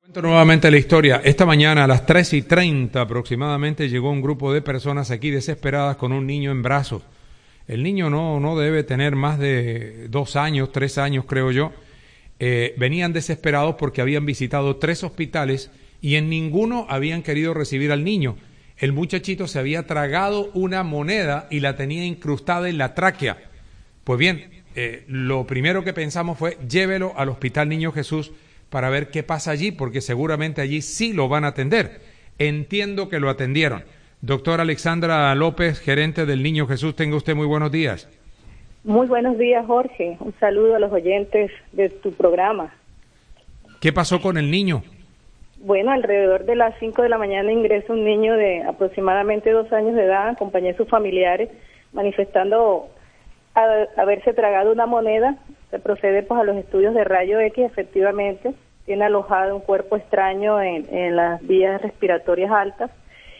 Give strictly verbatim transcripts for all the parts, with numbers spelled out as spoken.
Nuevamente la historia. Esta mañana a las tres y treinta aproximadamente llegó un grupo de personas aquí desesperadas con un niño en brazos. El niño no, no debe tener más de dos años, tres años creo yo. Eh, venían desesperados porque habían visitado tres hospitales y en ninguno habían querido recibir al niño. El muchachito se había tragado una moneda y la tenía incrustada en la tráquea. Pues bien, eh, lo primero que pensamos fue llévelo al Hospital Niño Jesús para ver qué pasa allí, porque seguramente allí sí lo van a atender. Entiendo que lo atendieron. Doctora Alexandra López, gerente del Niño Jesús, tenga usted muy buenos días. Muy buenos días, Jorge. Un saludo a los oyentes de tu programa. ¿Qué pasó con el niño? Bueno, alrededor de las cinco de la mañana ingresa un niño de aproximadamente dos años de edad, acompañé a sus familiares, manifestando a, haberse tragado una moneda. Se procede pues a los estudios de rayo X, efectivamente, tiene alojado un cuerpo extraño en, en las vías respiratorias altas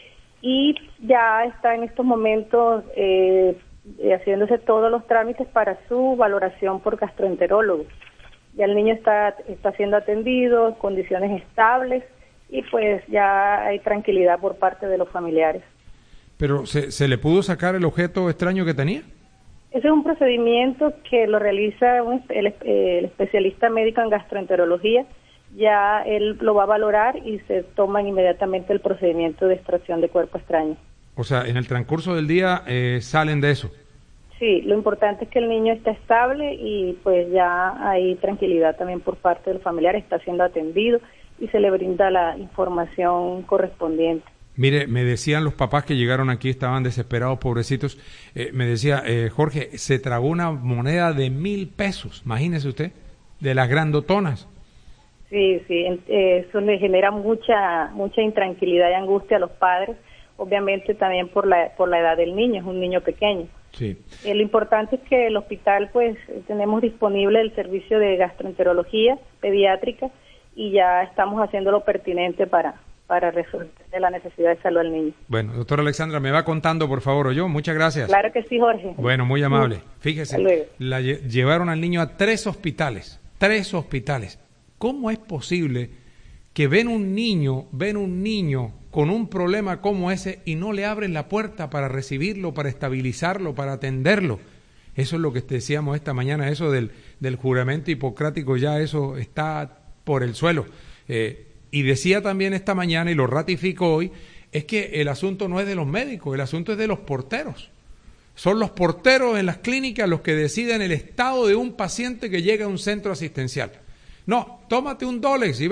y ya está en estos momentos eh, haciéndose todos los trámites para su valoración por gastroenterólogo. Ya el niño está, está siendo atendido en condiciones estables y pues ya hay tranquilidad por parte de los familiares. ¿Pero se, se le pudo sacar el objeto extraño que tenía? Ese es un procedimiento que lo realiza un, el, el especialista médico en gastroenterología. Ya él lo va a valorar y se toma inmediatamente el procedimiento de extracción de cuerpo extraño. O sea, en el transcurso del día eh, salen de eso. Sí, lo importante es que el niño está estable y pues ya hay tranquilidad también por parte del familiar, está siendo atendido y se le brinda la información correspondiente. Mire, me decían los papás que llegaron aquí, estaban desesperados, pobrecitos. Eh, me decía, eh, Jorge, se tragó una moneda de mil pesos, imagínese usted, de las grandotonas. Sí, sí, eh, eso le genera mucha mucha intranquilidad y angustia a los padres, obviamente también por la por la edad del niño, es un niño pequeño. Sí. Eh, lo importante es que el hospital, pues, tenemos disponible el servicio de gastroenterología pediátrica y ya estamos haciendo lo pertinente para para resolver la necesidad de salud al niño. Bueno, doctora Alexandra, me va contando, por favor, ¿o yo? Muchas gracias. Claro que sí, Jorge. Bueno, muy amable. Fíjese, la lle llevaron al niño a tres hospitales, tres hospitales. ¿Cómo es posible que ven un niño, ven un niño con un problema como ese y no le abren la puerta para recibirlo, para estabilizarlo, para atenderlo? Eso es lo que decíamos esta mañana, eso del, del juramento hipocrático, ya eso está por el suelo. Eh, Y decía también esta mañana, y lo ratifico hoy, es que el asunto no es de los médicos, el asunto es de los porteros. Son los porteros en las clínicas los que deciden el estado de un paciente que llega a un centro asistencial. No, tómate un Dolex y